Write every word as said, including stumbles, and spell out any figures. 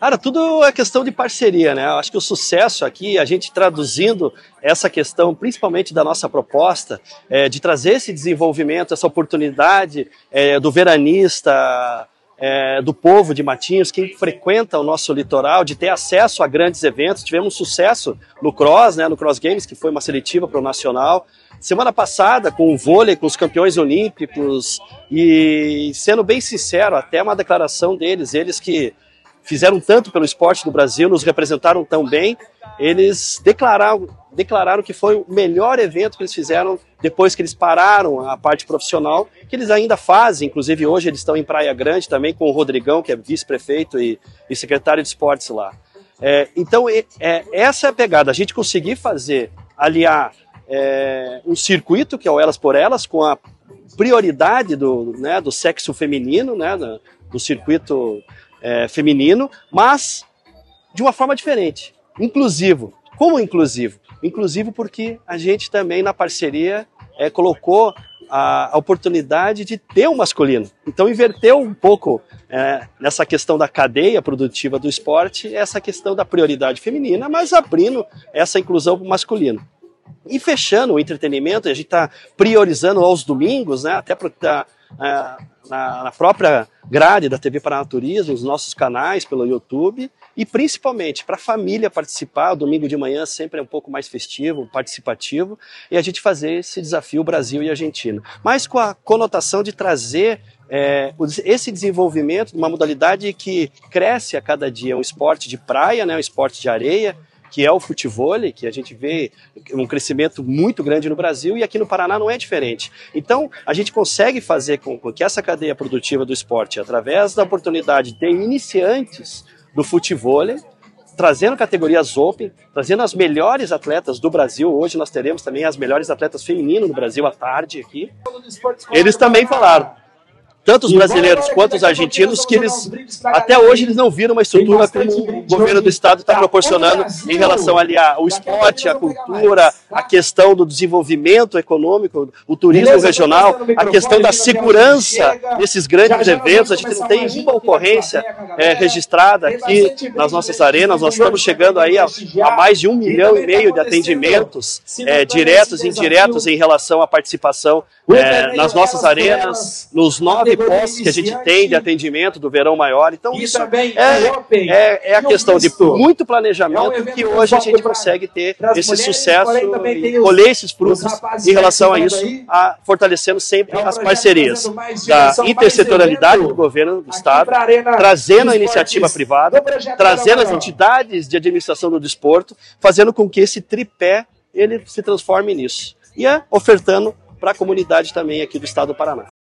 Cara, tudo é questão de parceria, né? Eu acho que o sucesso aqui, a gente traduzindo essa questão, principalmente da nossa proposta, é, de trazer esse desenvolvimento, essa oportunidade é, do veranista, é, do povo de Matinhos, quem frequenta o nosso litoral, de ter acesso a grandes eventos. Tivemos sucesso no Cross, né, no Cross Games, que foi uma seletiva para o Nacional. Semana passada, com o vôlei, com os campeões olímpicos, e sendo bem sincero, até uma declaração deles, eles que fizeram tanto pelo esporte do Brasil, nos representaram tão bem, eles declararam, declararam que foi o melhor evento que eles fizeram depois que eles pararam a parte profissional, que eles ainda fazem, inclusive hoje eles estão em Praia Grande também com o Rodrigão, que é vice-prefeito e, e secretário de esportes lá. É, então, é, é, essa é a pegada, a gente conseguir fazer, aliar é, um circuito, que é o Elas por Elas, com a prioridade do, né, do sexo feminino, né, do, do circuito É, feminino, mas de uma forma diferente, inclusivo. Como inclusivo? Inclusivo porque a gente também na parceria é, colocou a, a oportunidade de ter um masculino. Então inverteu um pouco é, nessa questão da cadeia produtiva do esporte, essa questão da prioridade feminina, mas abrindo essa inclusão masculina. E fechando o entretenimento, a gente está priorizando aos domingos, né, até para estar é, na, na própria grade da T V Paranaturismo, os nossos canais pelo YouTube, e principalmente para a família participar. O domingo de manhã sempre é um pouco mais festivo, participativo, e a gente fazer esse desafio Brasil e Argentina. Mas com a conotação de trazer é, esse desenvolvimento de uma modalidade que cresce a cada dia, um esporte de praia, né, um esporte de areia, que é o futevôlei, que a gente vê um crescimento muito grande no Brasil, e aqui no Paraná não é diferente. Então, a gente consegue fazer com, com que essa cadeia produtiva do esporte, através da oportunidade de iniciantes do futevôlei, trazendo categorias Open, trazendo as melhores atletas do Brasil. Hoje nós teremos também as melhores atletas femininas do Brasil à tarde aqui. Eles também falaram, tanto os brasileiros quanto os argentinos, que eles, até hoje, eles não viram uma estrutura como o governo do estado está proporcionando em relação ali ao esporte, à cultura, a questão do desenvolvimento econômico, o turismo regional, a questão da segurança desses grandes eventos. A gente tem uma ocorrência é, registrada aqui nas nossas arenas. Nós estamos chegando aí a, a mais de um milhão e meio de atendimentos é, diretos e indiretos em relação à participação é, nas nossas arenas, nos nove postos que a gente tem de atendimento do Verão Maior. Então isso é, é, é a questão de muito planejamento que hoje a gente consegue ter esse sucesso e colher esses frutos em relação a isso, a, fortalecendo sempre as parcerias da intersetorialidade do governo do estado, trazendo a iniciativa privada, trazendo as entidades de administração do desporto, fazendo com que esse tripé ele se transforme nisso. E é ofertando para a comunidade também aqui do estado do Paraná.